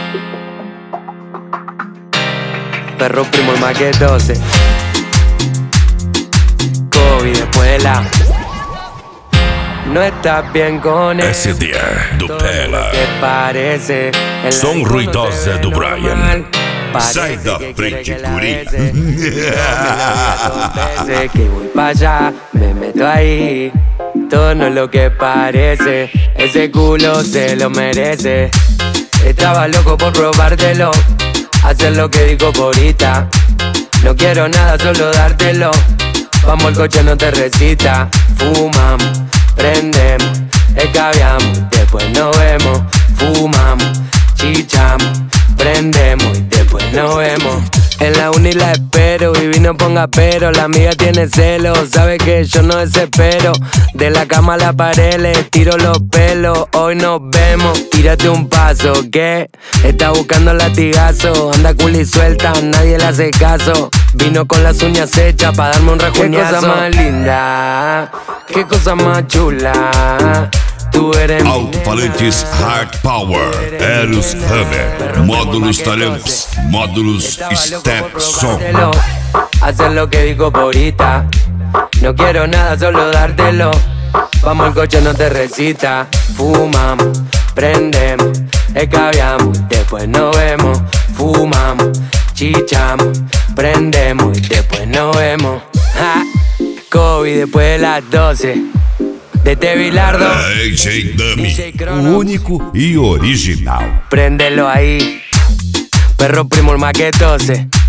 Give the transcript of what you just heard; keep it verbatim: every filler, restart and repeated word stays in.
Perro primo el más que doce. Covid después de la. No estás bien con él. Esse dia do Pela. Que parece. Som ruidosa do Brian. Sai da frente, guri. Que voy para allá, me meto ahí. Todo no es lo que parece. Ese culo se lo merece. Estaba loco por probártelo. Hacer lo que digo por ahorita. No quiero nada, solo dártelo. Vamos al coche, no te recita. Fumamos, prendemos, escabiamos, después nos vemos. Fumamos, chichamos, prendemos y después nos vemos. En la uni la espero, Vivi no ponga pero. La amiga tiene celos, sabe que yo no desespero. De la cama a la pared le tiro los pelos. Hoy nos vemos, tírate un paso, ¿qué? Está buscando latigazo, anda cool y suelta, nadie le hace caso. Vino con las uñas hechas pa' darme un rejuñazo. Qué cosa más linda, qué cosa más chula. Tu eres Alto-falantes Hard Power, Eros Hammer, módulos talentos, módulos Step Som. Hacer lo que digo por ahorita. No quiero nada, solo dártelo. Vamos al coche, no te recita. Fumamos, prendemos, escabiamos, después nos vemos. Fumamos, chichamos, prendemos y después nos vemos. Ja. Covid después de las doce. De T. Bilardo, D J Dummy, o único e original. Préndelo ahí. Perro primo el más que doce.